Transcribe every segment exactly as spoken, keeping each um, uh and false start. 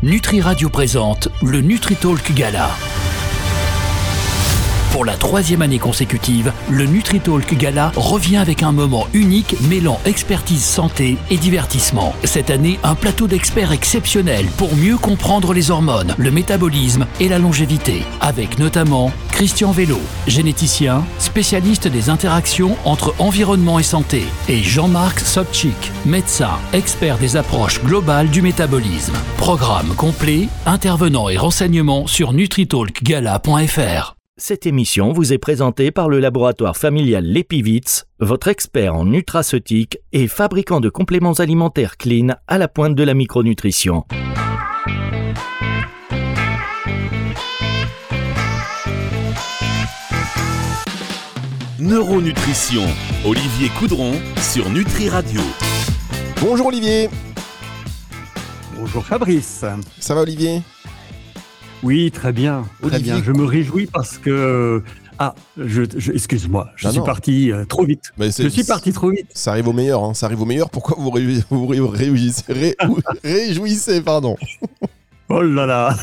Nutri Radio présente le NutriTalk Gala. Pour la troisième année consécutive, le NutriTalk Gala revient avec un moment unique mêlant expertise santé et divertissement. Cette année, un plateau d'experts exceptionnel pour mieux comprendre les hormones, le métabolisme et la longévité. Avec notamment Christian Vélo, généticien, spécialiste des interactions entre environnement et santé, et Jean-Marc Sobchik, médecin, expert des approches globales du métabolisme. Programme complet, intervenants et renseignements sur nutritalk gala point f r. Cette émission vous est présentée par le laboratoire familial Lepivitz, votre expert en nutraceutique et fabricant de compléments alimentaires clean à la pointe de la micronutrition. Neuronutrition, Olivier Coudron sur Nutri Radio. Bonjour Olivier. Bonjour Fabrice. Ça va Olivier ? Oui, très bien, très Olivier. bien. Je me réjouis parce que... Ah, je, je, excuse-moi, je Ah suis non. parti euh, trop vite. Mais c'est- Je suis parti trop vite. Ça arrive au meilleur, hein. Ça arrive au meilleur. Pourquoi vous réjouissez, vous ré- réjouissez, ré- ou- réjouissez, pardon. Oh là là.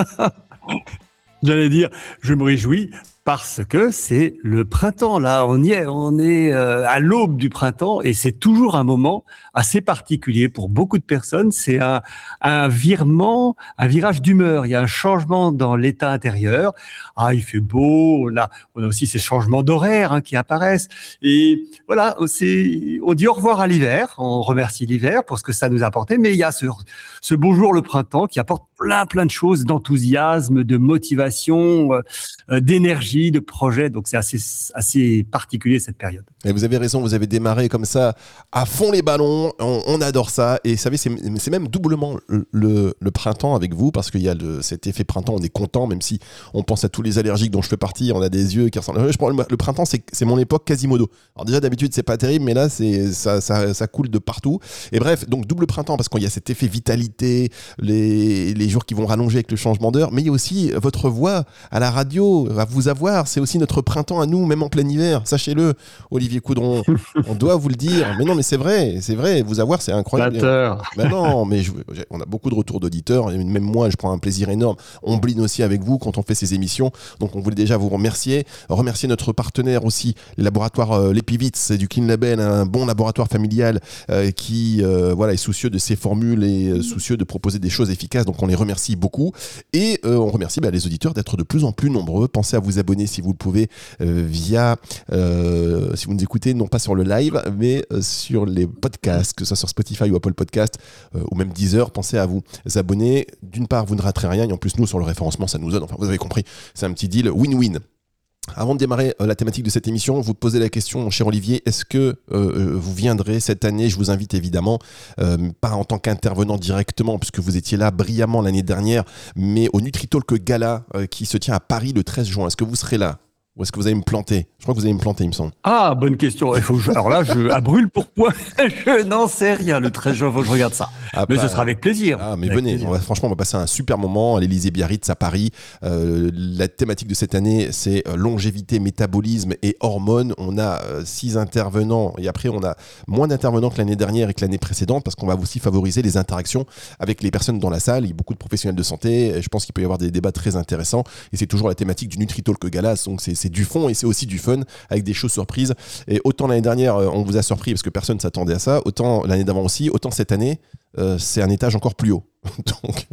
J'allais dire, je me réjouis parce que c'est le printemps, là, on y est, on est euh, à l'aube du printemps et c'est toujours un moment assez particulier pour beaucoup de personnes. C'est un, un virement, un virage d'humeur. Il y a un changement dans l'état intérieur. Ah, il fait beau, on a, on a aussi ces changements d'horaire hein, qui apparaissent. Et voilà, c'est, on dit au revoir à l'hiver, on remercie l'hiver pour ce que ça nous a apporté, mais il y a ce, ce beau jour, le printemps, qui apporte plein, plein de choses, d'enthousiasme, de motivation, euh, d'énergie, de projet. Donc, c'est assez, assez particulier cette période. Et vous avez raison, vous avez démarré comme ça, à fond les ballons, on, on adore ça. Et vous savez, c'est, c'est même doublement le, le, le printemps avec vous, parce qu'il y a le, cet effet printemps, on est content, même si on pense à tous les allergiques dont je fais partie, on a des yeux qui ressemblent. Je prends le, le printemps, c'est, c'est mon époque Quasimodo. Alors déjà, d'habitude, c'est pas terrible, mais là, c'est, ça, ça, ça coule de partout. Et bref, donc double printemps, parce qu'il y a cet effet vitalité, les, les jours qui vont rallonger avec le changement d'heure, mais il y a aussi votre voix à la radio, à vous avoir, c'est aussi notre printemps à nous, même en plein hiver, sachez-le, Olivier Coudron, on doit vous le dire. Mais non, mais c'est vrai, c'est vrai, vous avoir, c'est incroyable. Flatteur. Ben non, mais je- j'ai- on a beaucoup de retours d'auditeurs, et même moi, je prends un plaisir énorme. On bline aussi avec vous quand on fait ces émissions, donc on voulait déjà vous remercier, remercier notre partenaire aussi, le laboratoire euh, Lepivitz, c'est du Clean Label, un bon laboratoire familial euh, qui euh, voilà, est soucieux de ses formules et euh, soucieux de proposer des choses efficaces, donc on les remercie beaucoup. Et euh, on remercie bah, les auditeurs d'être de plus en plus nombreux. Pensez à vous abonner si vous le pouvez euh, via, euh, si vous nous écoutez, non pas sur le live, mais euh, sur les podcasts, que ce soit sur Spotify ou Apple Podcast, euh, ou même Deezer. Pensez à vous abonner. D'une part, vous ne raterez rien, et en plus, nous, sur le référencement, ça nous donne, enfin, vous avez compris, c'est un petit deal win-win. Avant de démarrer euh, la thématique de cette émission, vous posez la question, mon cher Olivier, est-ce que euh, vous viendrez cette année ? Je vous invite évidemment, euh, pas en tant qu'intervenant directement, puisque vous étiez là brillamment l'année dernière, mais au NutriTalk Gala euh, qui se tient à Paris le treize juin. Est-ce que vous serez là ? Ou est-ce que vous allez me planter ? Je crois que vous allez me planter, il me semble. Ah, bonne question. Il faut que je- Alors là, je, à brûle pour point, je n'en sais rien. Le treize juin, il faut que je regarde ça. Ah, Mais bah, ce sera avec plaisir. Ah, mais Avec venez, plaisir. on va, franchement, on va passer un super moment à l'Élysée Biarritz à Paris. Euh, la thématique de cette année, c'est euh, longévité, métabolisme et hormones. On a euh, six intervenants et après, on a moins d'intervenants que l'année dernière et que l'année précédente parce qu'on va aussi favoriser les interactions avec les personnes dans la salle. Il y a beaucoup de professionnels de santé. Et je pense qu'il peut y avoir des débats très intéressants et c'est toujours la thématique du NutriTalk Gala. Donc, c'est, c'est du fond et c'est aussi du fun avec des choses surprises. Et autant l'année dernière, euh, on vous a surpris parce que personne ne s'attendait à ça, autant l'année d'avant aussi, autant cette année, euh, c'est un étage encore plus haut. Donc,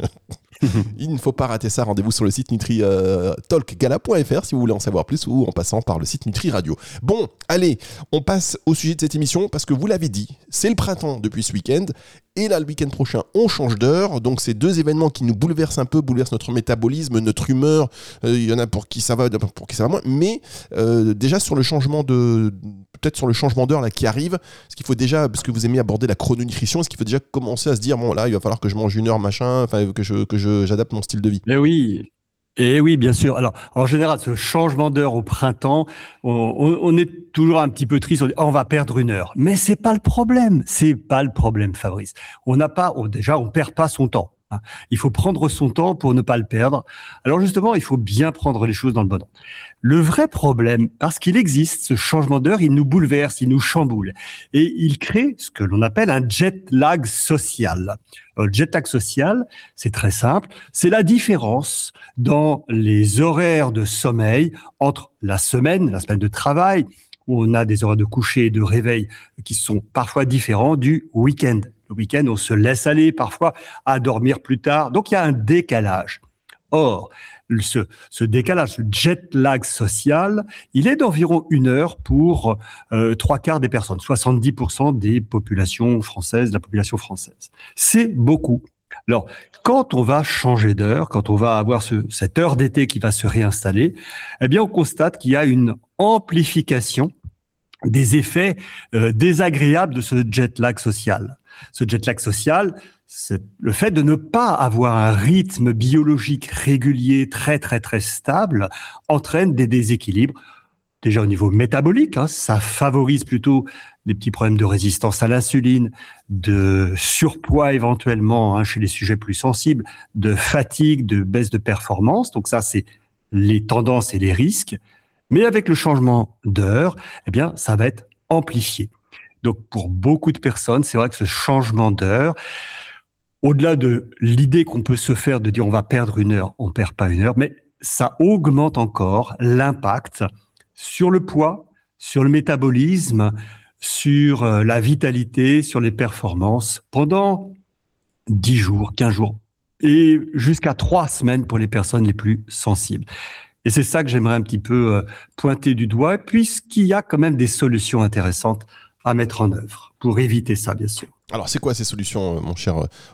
il ne faut pas rater ça. Rendez-vous sur le site nutri talk gala point f r si vous voulez en savoir plus ou en passant par le site Nutri Radio. Bon, allez, on passe au sujet de cette émission parce que vous l'avez dit, c'est le printemps depuis ce week-end. Et là, le week-end prochain, on change d'heure. Donc, c'est deux événements qui nous bouleversent un peu, bouleversent notre métabolisme, notre humeur. Euh, Il y en a pour qui ça va, pour qui ça va moins. Mais euh, déjà, sur le changement de... Peut-être sur le changement d'heure là, qui arrive, est-ce qu'il faut déjà, parce que vous aimez aborder la chrononutrition, est-ce qu'il faut déjà commencer à se dire, bon, là, il va falloir que je mange une heure, machin, enfin, que, je, que je, j'adapte mon style de vie. Mais oui. Et oui, bien sûr. Alors, en général, ce changement d'heure au printemps, on, on- on est toujours un petit peu triste. On dit, oh, on va perdre une heure. Mais c'est pas le problème. C'est pas le problème, Fabrice. On n'a pas, on- déjà, on perd pas son temps. hein. Il faut prendre son temps pour ne pas le perdre. Alors justement, il faut bien prendre les choses dans le bon ordre. Le vrai problème, parce qu'il existe ce changement d'heure, il nous bouleverse, il nous chamboule. Et il crée ce que l'on appelle un jet lag social. Le jet lag social, c'est très simple, c'est la différence dans les horaires de sommeil entre la semaine, la semaine de travail, où on a des horaires de coucher et de réveil qui sont parfois différents du week-end. Le week-end, on se laisse aller parfois à dormir plus tard. Donc, il y a un décalage. Or, ce, ce décalage, ce jet lag social, il est d'environ une heure pour euh, trois quarts des personnes, soixante-dix pour cent des populations françaises, de la population française. C'est beaucoup. Alors, quand on va changer d'heure, quand on va avoir ce, cette heure d'été qui va se réinstaller, eh bien, on constate qu'il y a une amplification des effets euh, désagréables de ce jet lag social. Ce jet lag social, c'est le fait de ne pas avoir un rythme biologique régulier, très, très, très stable, entraîne des déséquilibres. Déjà au niveau métabolique, hein, ça favorise plutôt des petits problèmes de résistance à l'insuline, de surpoids éventuellement hein, chez les sujets plus sensibles, de fatigue, de baisse de performance. Donc ça, c'est les tendances et les risques. Mais avec le changement d'heure, eh bien, ça va être amplifié. Donc pour beaucoup de personnes, c'est vrai que ce changement d'heure, au-delà de l'idée qu'on peut se faire de dire on va perdre une heure, on perd pas une heure, mais ça augmente encore l'impact sur le poids, sur le métabolisme, sur la vitalité, sur les performances pendant dix jours, quinze jours et jusqu'à trois semaines pour les personnes les plus sensibles. Et c'est ça que j'aimerais un petit peu pointer du doigt, puisqu'il y a quand même des solutions intéressantes à mettre en œuvre pour éviter ça, bien sûr. Alors, c'est quoi ces solutions, mon cher Olivier ?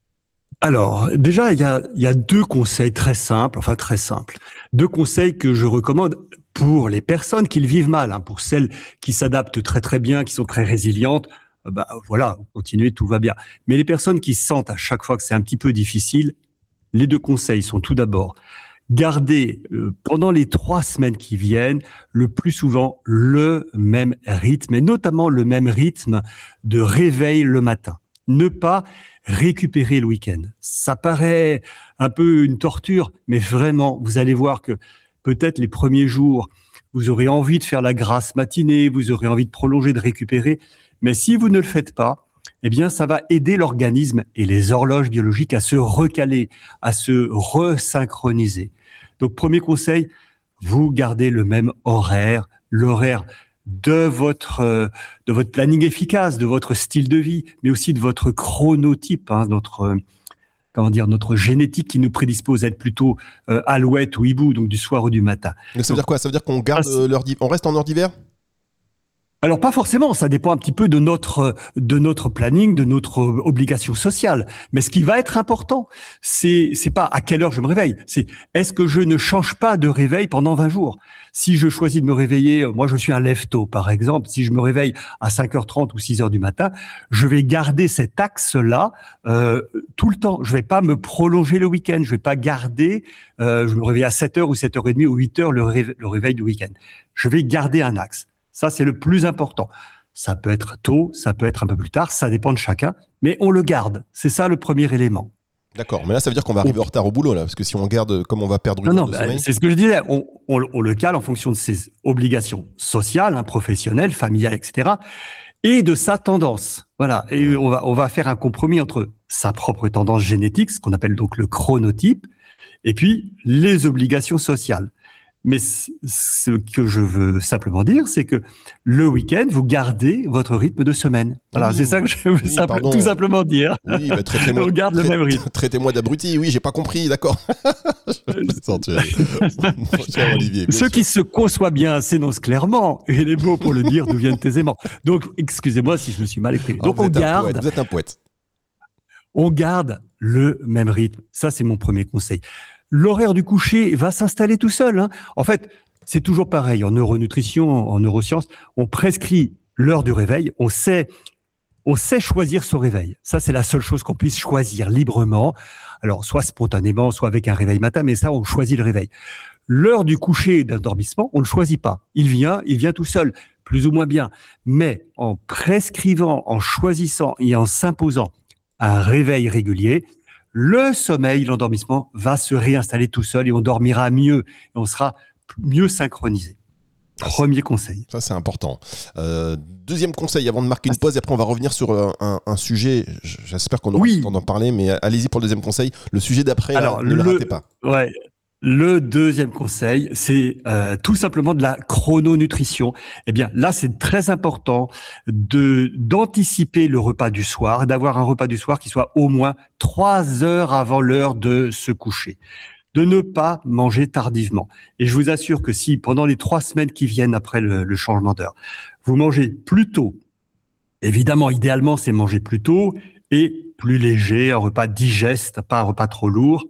Alors, déjà, il y a, il y a deux conseils très simples, enfin très simples. Deux conseils que je recommande pour les personnes qui le vivent mal, hein, pour celles qui s'adaptent très très bien, qui sont très résilientes. Bah voilà, continuez, tout va bien. Mais les personnes qui sentent à chaque fois que c'est un petit peu difficile, les deux conseils sont tout d'abord garder euh, pendant les trois semaines qui viennent le plus souvent le même rythme, et notamment le même rythme de réveil le matin. Ne pas récupérer le week-end. Ça paraît un peu une torture, mais vraiment, vous allez voir que peut-être les premiers jours, vous aurez envie de faire la grasse matinée, vous aurez envie de prolonger, de récupérer, mais si vous ne le faites pas, eh bien, ça va aider l'organisme et les horloges biologiques à se recaler, à se resynchroniser. Donc, premier conseil, vous gardez le même horaire, l'horaire de votre euh, de votre planning efficace, de votre style de vie, mais aussi de votre chronotype, hein, notre euh, comment dire, notre génétique qui nous prédispose à être plutôt euh, alouette ou hibou, donc du soir ou du matin. Donc, ça veut dire quoi ? Ça veut dire qu'on garde Ah, euh, l'heure d'hiver, on reste en heure d'hiver ? Alors pas forcément, ça dépend un petit peu de notre de notre planning, de notre obligation sociale. Mais ce qui va être important, c'est c'est pas à quelle heure je me réveille, c'est est-ce que je ne change pas de réveil pendant vingt jours. Si je choisis de me réveiller, moi je suis un lève-tôt par exemple, si je me réveille à cinq heures trente ou six heures du matin, je vais garder cet axe-là euh, tout le temps. Je vais pas me prolonger le week-end, je vais pas garder, euh, je me réveille à sept heures ou sept heures trente ou huit heures le réveil, le réveil du week-end. Je vais garder un axe. Ça, c'est le plus important. Ça peut être tôt, ça peut être un peu plus tard, ça dépend de chacun, mais on le garde. C'est ça le premier élément. D'accord, mais là, ça veut dire qu'on va arriver en retard au boulot, là, parce que si on garde comme on va perdre une non, heure non, de bah, sommeil... c'est ce que je disais, on, on, on le cale en fonction de ses obligations sociales, hein, professionnelles, familiales, et cetera, et de sa tendance. Voilà, et on va, on va faire un compromis entre sa propre tendance génétique, ce qu'on appelle donc le chronotype, et puis les obligations sociales. Mais ce que je veux simplement dire, c'est que le week-end, vous gardez votre rythme de semaine. Voilà, oui, c'est ça que je veux oui, simple, tout simplement dire. Oui, bah, traitez-moi, on garde traitez, le même rythme. Traitez-moi d'abruti, oui, j'ai pas compris, d'accord. Olivier, Ceux sûr. Qui se conçoivent bien s'énoncent clairement, et les mots pour le dire nous viennent aisément. Donc, excusez-moi si je me suis mal exprimé. Donc, ah, on garde. Poète, vous êtes un poète. On garde le même rythme. Ça, c'est mon premier conseil. L'horaire du coucher va s'installer tout seul. Hein. En fait, c'est toujours pareil. En neuronutrition, en neurosciences, on prescrit l'heure du réveil. On sait, on sait choisir son réveil. Ça, c'est la seule chose qu'on puisse choisir librement. Alors, soit spontanément, soit avec un réveil matin, mais ça, on choisit le réveil. L'heure du coucher et d'endormissement, on ne le choisit pas. Il vient, il vient tout seul, plus ou moins bien. Mais en prescrivant, en choisissant et en s'imposant un réveil régulier, le sommeil, l'endormissement va se réinstaller tout seul et on dormira mieux et on sera mieux synchronisé. Premier conseil. Ça, c'est important. Euh, deuxième conseil, avant de marquer une pause, et après on va revenir sur un, un, un sujet, j'espère qu'on aura oui. le temps d'en parler, mais allez-y pour le deuxième conseil. Le sujet d'après, Alors, là, ne le, le ratez pas. Ouais. Le deuxième conseil, c'est euh, tout simplement de la chrononutrition. Eh bien, là, c'est très important de d'anticiper le repas du soir, d'avoir un repas du soir qui soit au moins trois heures avant l'heure de se coucher. De ne pas manger tardivement. Et je vous assure que si, pendant les trois semaines qui viennent après le, le changement d'heure, vous mangez plus tôt, évidemment, idéalement, c'est manger plus tôt et plus léger, un repas digeste, pas un repas trop lourd,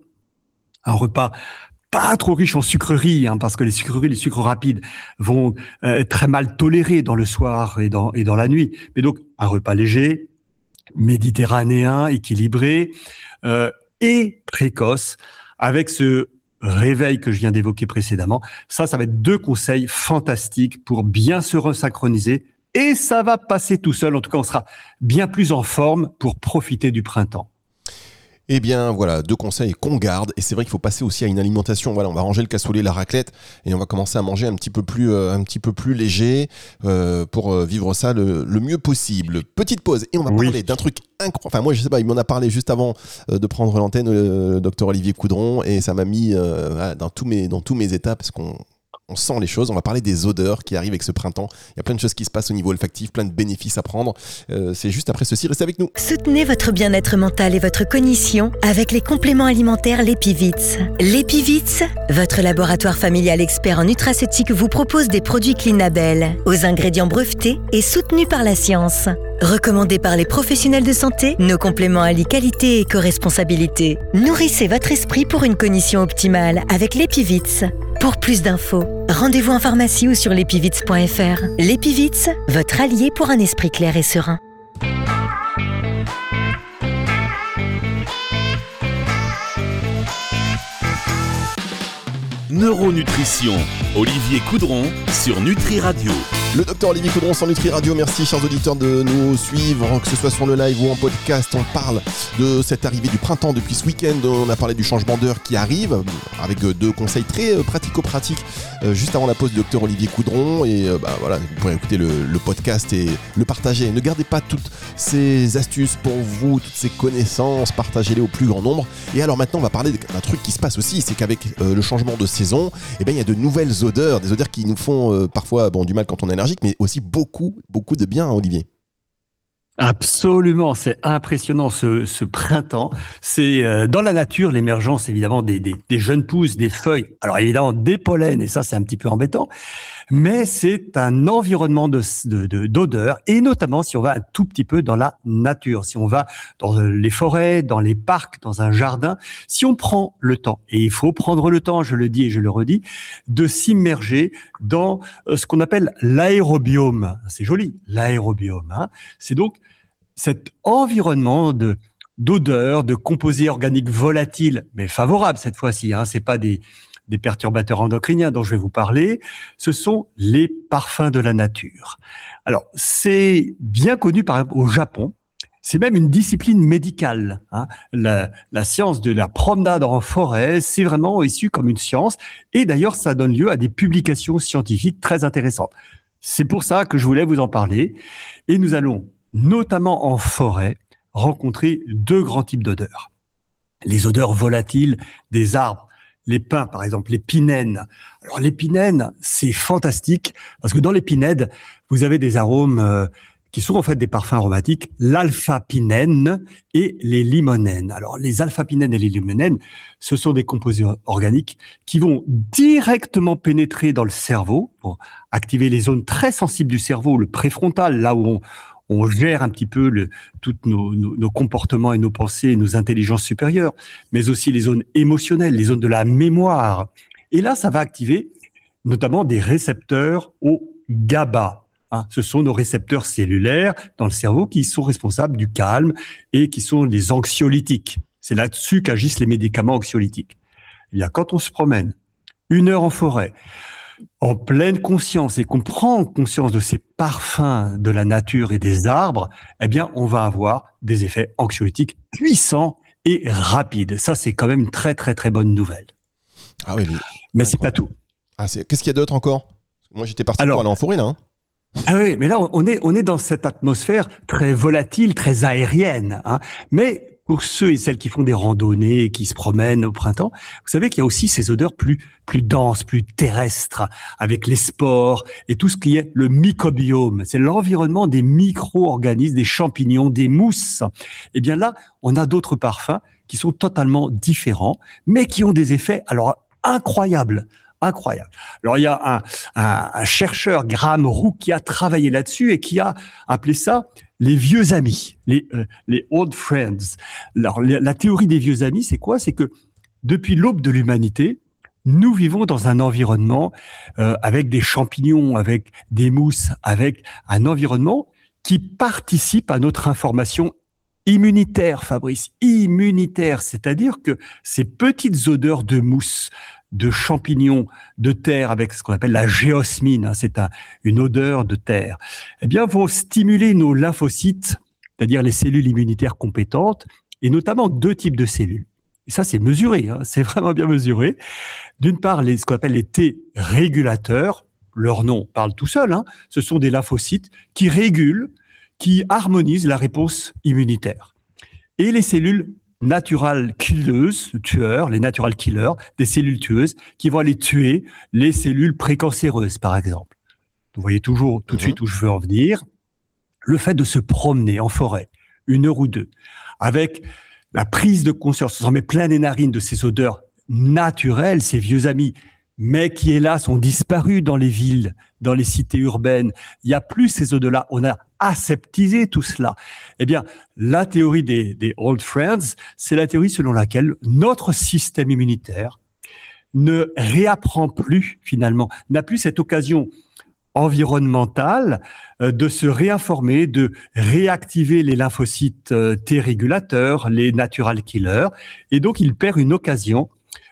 un repas pas trop riche en sucreries, hein, parce que les sucreries, les sucres rapides vont euh, être très mal tolérés dans le soir et dans, et dans la nuit. Mais donc, un repas léger, méditerranéen, équilibré euh, et précoce, avec ce réveil que je viens d'évoquer précédemment. Ça, ça va être deux conseils fantastiques pour bien se resynchroniser et ça va passer tout seul. En tout cas, on sera bien plus en forme pour profiter du printemps. Eh bien, voilà, deux conseils qu'on garde. Et c'est vrai qu'il faut passer aussi à une alimentation. Voilà, on va ranger le cassoulet, la raclette, et on va commencer à manger un petit peu plus, euh, un petit peu plus léger euh, pour euh, vivre ça le, le mieux possible. Petite pause, et on va oui. parler d'un truc incroyable. Enfin, moi, je sais pas, il m'en a parlé juste avant euh, de prendre l'antenne, le euh, docteur Olivier Coudron, et ça m'a mis euh, voilà, dans tous mes, dans tous mes états, parce qu'on On sent les choses. On va parler des odeurs qui arrivent avec ce printemps. Il y a plein de choses qui se passent au niveau olfactif, plein de bénéfices à prendre. Euh, c'est juste après ceci. Restez avec nous. Soutenez votre bien-être mental et votre cognition avec les compléments alimentaires L'Epivits. L'Epivits, votre laboratoire familial expert en nutraceutique, vous propose des produits Clean Label aux ingrédients brevetés et soutenus par la science. Recommandés par les professionnels de santé, nos compléments allient qualité et éco-responsabilité. Nourrissez votre esprit pour une cognition optimale avec L'Epivits. Pour plus d'infos, rendez-vous en pharmacie ou sur l'epivits point f r. L'Epivits, votre allié pour un esprit clair et serein. Neuronutrition, Olivier Coudron sur Nutri Radio. Le docteur Olivier Coudron sur Nutri Radio. Merci chers auditeurs de nous suivre, que ce soit sur le live ou en podcast. On parle de cette arrivée du printemps depuis ce week-end. On a parlé du changement d'heure qui arrive avec deux conseils très pratico-pratiques juste avant la pause du docteur Olivier Coudron. Et bah, voilà, vous pourrez écouter le, le podcast et le partager. Ne gardez pas toutes ces astuces pour vous, toutes ces connaissances, partagez-les au plus grand nombre. Et alors maintenant, on va parler d'un truc qui se passe aussi, c'est qu'avec euh, le changement de saison, eh ben, il y a de nouvelles odeurs, des odeurs qui nous font euh, parfois bon, du mal quand on est allergique, mais aussi beaucoup, beaucoup de bien, hein, Olivier. Absolument, c'est impressionnant ce, ce printemps. C'est euh, dans la nature l'émergence évidemment des, des, des jeunes pousses, des feuilles. Alors évidemment des pollens, et ça c'est un petit peu embêtant, mais c'est un environnement de, de, de, d'odeurs, et notamment si on va un tout petit peu dans la nature, si on va dans les forêts, dans les parcs, dans un jardin, si on prend le temps, et il faut prendre le temps, je le dis et je le redis, de s'immerger dans ce qu'on appelle l'aérobiome. C'est joli, l'aérobiome. Hein. C'est donc cet environnement de d'odeurs, de composés organiques volatiles, mais favorables cette fois-ci. Hein, c'est pas des des perturbateurs endocriniens dont je vais vous parler. Ce sont les parfums de la nature. Alors c'est bien connu par exemple au Japon. C'est même une discipline médicale. Hein. La, la science de la promenade en forêt, c'est vraiment issu comme une science. Et d'ailleurs, ça donne lieu à des publications scientifiques très intéressantes. C'est pour ça que je voulais vous en parler. Et nous allons notamment en forêt, rencontrer deux grands types d'odeurs. Les odeurs volatiles des arbres, les pins par exemple, les pinènes. Alors les pinènes, c'est fantastique parce que dans les pinèdes, vous avez des arômes euh, qui sont en fait des parfums aromatiques, l'alpha-pinène et les limonènes. Alors les alpha-pinènes et les limonènes, ce sont des composés organiques qui vont directement pénétrer dans le cerveau pour activer les zones très sensibles du cerveau, le préfrontal, là où on On gère un petit peu le, tous nos, nos, nos comportements et nos pensées et nos intelligences supérieures, mais aussi les zones émotionnelles, les zones de la mémoire. Et là, ça va activer notamment des récepteurs au GABA. Hein. Ce sont nos récepteurs cellulaires dans le cerveau qui sont responsables du calme et qui sont les anxiolytiques. C'est là-dessus qu'agissent les médicaments anxiolytiques. Eh bien, quand on se promène une heure en forêt, en pleine conscience et qu'on prend conscience de ces parfums de la nature et des arbres, eh bien, on va avoir des effets anxiolytiques puissants et rapide. Ça, c'est quand même une très, très, très bonne nouvelle. Ah oui, mais c'est pas tout. Ah, c'est... Qu'est-ce qu'il y a d'autre encore? Moi, j'étais parti Alors, pour aller en forêt, là. Hein. Ah oui, mais là, on est, on est dans cette atmosphère très volatile, très aérienne. Hein. Mais pour ceux et celles qui font des randonnées et qui se promènent au printemps, vous savez qu'il y a aussi ces odeurs plus, plus denses, plus terrestres, avec les spores et tout ce qui est le mycobiome. C'est l'environnement des micro-organismes, des champignons, des mousses. Eh bien là, on a d'autres parfums qui sont totalement différents, mais qui ont des effets alors incroyables. Incroyable. Alors, il y a un, un, un chercheur, Graham Roux, qui a travaillé là-dessus et qui a appelé ça les vieux amis, les, euh, les old friends. Alors, la, la théorie des vieux amis, c'est quoi? C'est que depuis l'aube de l'humanité, nous vivons dans un environnement euh, avec des champignons, avec des mousses, avec un environnement qui participe à notre information immunitaire, Fabrice, immunitaire. C'est-à-dire que ces petites odeurs de mousse, de champignons, de terre, avec ce qu'on appelle la géosmine, hein, c'est un, une odeur de terre, eh bien, vont stimuler nos lymphocytes, c'est-à-dire les cellules immunitaires compétentes, et notamment deux types de cellules. Et ça, c'est mesuré, hein, c'est vraiment bien mesuré. D'une part, les, ce qu'on appelle les T régulateurs, leur nom parle tout seul, hein, ce sont des lymphocytes qui régulent, qui harmonisent la réponse immunitaire. Et les cellules natural killeuses, tueurs, les natural killers, des cellules tueuses qui vont aller tuer les cellules précancéreuses, par exemple. Vous voyez toujours tout de suite où je veux en venir. Le fait de se promener en forêt, une heure ou deux, avec la prise de conscience, on s'en met plein les narines de ces odeurs naturelles, ces vieux amis, mais qui, hélas, ont disparu dans les villes, dans les cités urbaines. Il n'y a plus ces odeurs-là. On a aseptisé tout cela. Eh bien, la théorie des, des old friends, c'est la théorie selon laquelle notre système immunitaire ne réapprend plus, finalement, n'a plus cette occasion environnementale euh, de se réinformer, de réactiver les lymphocytes euh, T régulateurs, les natural killers, et donc il perd une occasion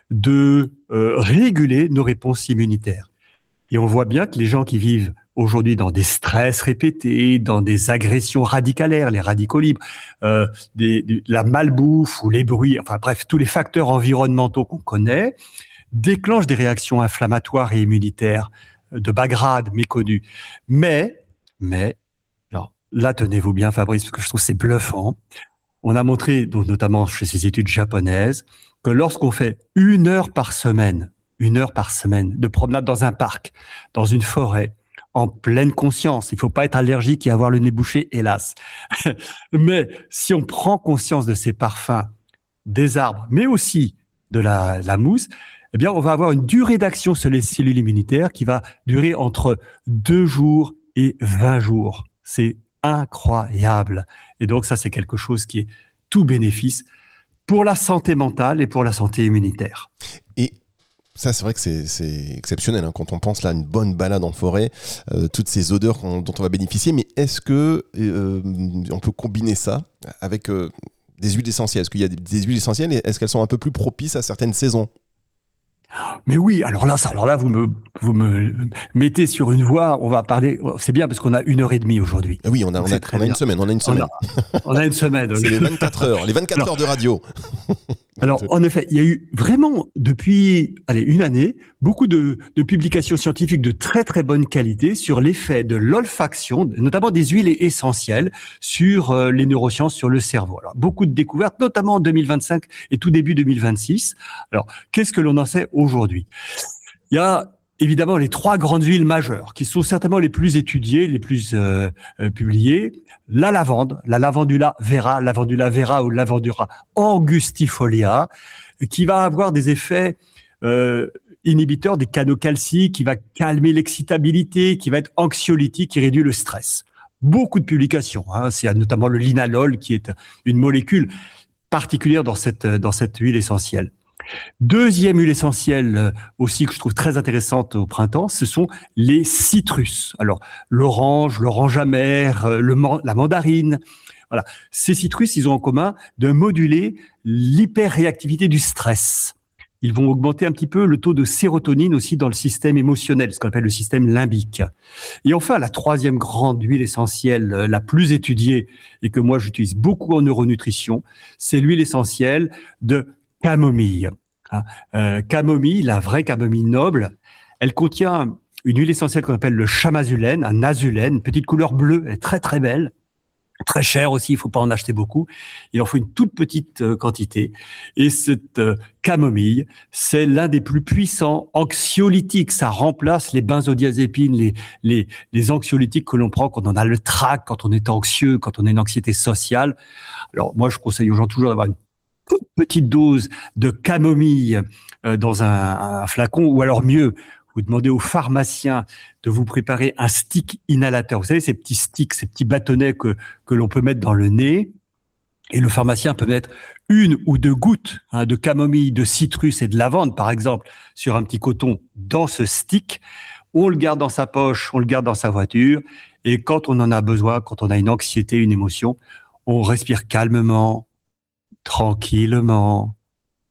de euh, réguler nos réponses immunitaires. Et on voit bien que les gens qui vivent aujourd'hui dans des stress répétés, dans des agressions radicalaires, les radicaux libres, euh, des, des, la malbouffe ou les bruits, enfin bref, tous les facteurs environnementaux qu'on connaît, déclenchent des réactions inflammatoires et immunitaires de bas grade méconnues. Mais, mais, alors, là, tenez-vous bien, Fabrice, parce que je trouve que c'est bluffant. On a montré, donc, notamment chez ces études japonaises, que lorsqu'on fait une heure par semaine, une heure par semaine de promenade dans un parc, dans une forêt, en pleine conscience, il ne faut pas être allergique et avoir le nez bouché, hélas. Mais si on prend conscience de ces parfums, des arbres, mais aussi de la, la mousse, eh bien, on va avoir une durée d'action sur les cellules immunitaires qui va durer entre deux jours et vingt jours. C'est incroyable. Et donc, ça, c'est quelque chose qui est tout bénéfice pour la santé mentale et pour la santé immunitaire. Et ça, c'est vrai que c'est, c'est exceptionnel hein, quand on pense là à une bonne balade en forêt, euh, toutes ces odeurs dont on va bénéficier. Mais est-ce que euh, on peut combiner ça avec euh, des huiles essentielles? Est-ce qu'il y a des, des huiles essentielles et est-ce qu'elles sont un peu plus propices à certaines saisons? Mais oui, alors là, ça, alors là, vous me, vous me mettez sur une voie. On va parler. C'est bien parce qu'on a une heure et demie aujourd'hui. Oui, on a, on a, on a une semaine. On a une semaine. On a, on a une semaine. C'est les vingt-quatre heures, les vingt-quatre alors, heures de radio. Alors, en effet, il y a eu vraiment depuis, allez, une année, beaucoup de, de publications scientifiques de très très bonne qualité sur l'effet de l'olfaction, notamment des huiles essentielles, sur euh, les neurosciences, sur le cerveau. Alors, beaucoup de découvertes, notamment en deux mille vingt-cinq et tout début deux mille vingt-six. Alors, qu'est-ce que l'on en sait aujourd'hui? Il y a évidemment les trois grandes huiles majeures qui sont certainement les plus étudiées, les plus euh, euh, publiées. La lavande, la lavandula vera, lavandula vera ou lavandula angustifolia, qui va avoir des effets euh, inhibiteurs des canaux calciques, qui va calmer l'excitabilité, qui va être anxiolytique, qui réduit le stress. Beaucoup de publications, hein, c'est notamment le linalol qui est une molécule particulière dans cette, dans cette huile essentielle. Deuxième huile essentielle aussi que je trouve très intéressante au printemps, ce sont les citrus. Alors, l'orange, l'orange amère, le, la mandarine. Voilà. Ces citrus, ils ont en commun de moduler l'hyperréactivité du stress. ils vont augmenter un petit peu le taux de sérotonine aussi dans le système émotionnel, ce qu'on appelle le système limbique. Et enfin, la troisième grande huile essentielle, la plus étudiée et que moi j'utilise beaucoup en neuronutrition, c'est l'huile essentielle de camomille. Euh, camomille, la vraie camomille noble, elle contient une huile essentielle qu'on appelle le chamazulène, un azulène, une petite couleur bleue, elle est très très belle. Très cher aussi, il faut pas en acheter beaucoup. Il en faut une toute petite euh, quantité. Et cette euh, camomille, c'est l'un des plus puissants anxiolytiques. Ça remplace les benzodiazépines, les, les, les anxiolytiques que l'on prend quand on a le trac, quand on est anxieux, quand on a une anxiété sociale. Alors moi, je conseille aux gens toujours d'avoir une toute petite dose de camomille euh, dans un, un flacon, ou alors mieux, vous demandez au pharmacien de vous préparer un stick inhalateur. Vous savez, ces petits sticks, ces petits bâtonnets que, que l'on peut mettre dans le nez. Et le pharmacien peut mettre une ou deux gouttes hein, de camomille, de citrus et de lavande, par exemple, sur un petit coton dans ce stick. On le garde dans sa poche, on le garde dans sa voiture. Et quand on en a besoin, quand on a une anxiété, une émotion, on respire calmement, tranquillement,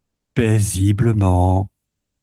paisiblement.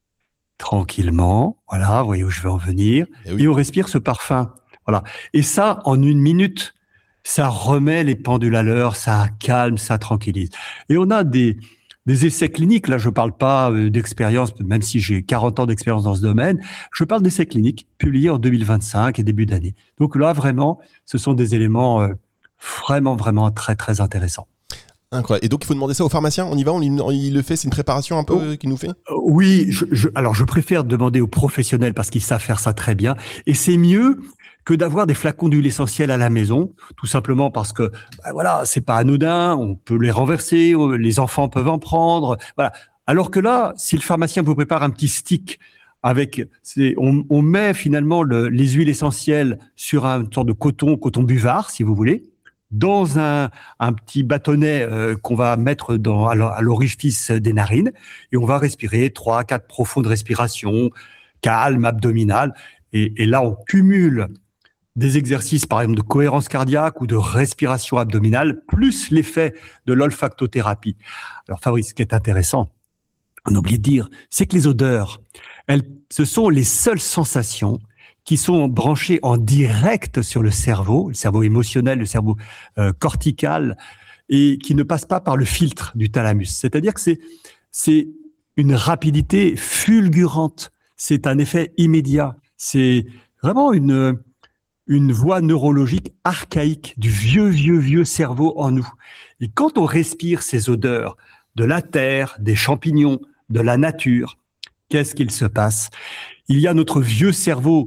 Tranquillement, voilà, vous voyez où je vais en venir, et, oui. et on respire ce parfum, voilà. Et ça, en une minute, ça remet les pendules à l'heure, ça calme, ça tranquillise. Et on a des, des essais cliniques, là je parle pas d'expérience, même si j'ai quarante ans d'expérience dans ce domaine, je parle d'essais cliniques publiés en deux mille vingt-cinq et début d'année. Donc là, vraiment, ce sont des éléments euh, vraiment, vraiment très, très intéressants. Incroyable. Et donc, il faut demander ça au pharmacien. On y va, on, il le fait, c'est une préparation un peu oh. qu'il nous fait. Oui, je, je, alors je préfère demander aux professionnels parce qu'ils savent faire ça très bien. Et c'est mieux que d'avoir des flacons d'huile essentielle à la maison, tout simplement parce que ben voilà, c'est pas anodin, on peut les renverser, les enfants peuvent en prendre. Voilà. Alors que là, si le pharmacien vous prépare un petit stick avec, c'est, on, on met finalement le, les huiles essentielles sur un sorte de coton, coton buvard, si vous voulez, dans un, un petit bâtonnet euh, qu'on va mettre dans, à l'orifice des narines, et on va respirer trois, quatre profondes respirations, calmes, abdominales, et, et là on cumule des exercices par exemple de cohérence cardiaque ou de respiration abdominale, plus l'effet de l'olfactothérapie. Alors Fabrice, ce qui est intéressant, on oublie de dire, c'est que les odeurs, elles, ce sont les seules sensations qui sont branchés en direct sur le cerveau, le cerveau émotionnel, le cerveau euh, cortical, et qui ne passent pas par le filtre du thalamus. C'est-à-dire que c'est, c'est une rapidité fulgurante, c'est un effet immédiat, c'est vraiment une, une voie neurologique archaïque du vieux, vieux, vieux cerveau en nous. Et quand on respire ces odeurs de la terre, des champignons, de la nature, qu'est-ce qu'il se passe ? Il y a notre vieux cerveau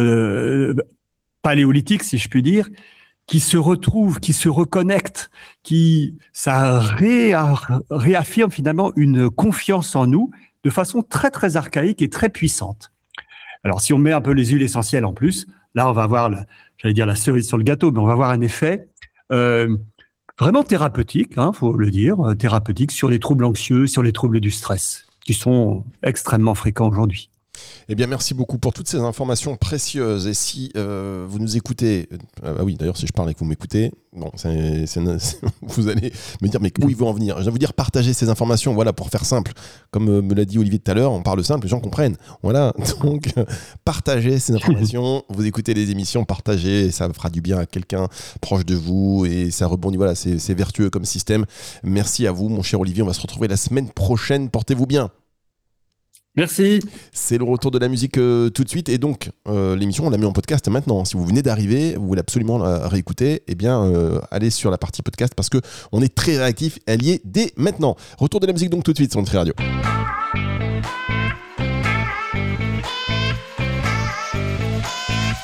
euh, paléolithique, si je puis dire, qui se retrouve, qui se reconnecte, qui ça réa, réaffirme finalement une confiance en nous de façon très très archaïque et très puissante. Alors si on met un peu les huiles essentielles en plus, là on va avoir, la, j'allais dire la cerise sur le gâteau, mais on va avoir un effet euh, vraiment thérapeutique, hein, faut le dire, thérapeutique sur les troubles anxieux, sur les troubles du stress, qui sont extrêmement fréquents aujourd'hui. Eh bien, merci beaucoup pour toutes ces informations précieuses. Et si euh, vous nous écoutez, euh, ah oui, d'ailleurs, si je parle et que vous m'écoutez, bon, c'est, c'est, c'est, vous allez me dire, mais où ils vont en venir ? Je vais vous dire, partagez ces informations, voilà, pour faire simple. Comme euh, me l'a dit Olivier tout à l'heure, on parle simple, les gens comprennent. Voilà, donc, euh, partagez ces informations, vous écoutez les émissions, partagez, ça fera du bien à quelqu'un proche de vous et ça rebondit, voilà, c'est, c'est vertueux comme système. Merci à vous, mon cher Olivier, on va se retrouver la semaine prochaine, portez-vous bien. Merci. C'est le retour de la musique euh, tout de suite. Et donc, euh, l'émission, on l'a mis en podcast maintenant. Si vous venez d'arriver, vous voulez absolument la réécouter, eh bien, euh, allez sur la partie podcast parce qu'on est très réactif. Elle y est dès maintenant. Retour de la musique donc tout de suite sur Nutri Radio.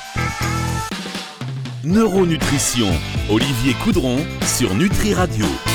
Neuronutrition, Olivier Coudron sur Nutri Radio.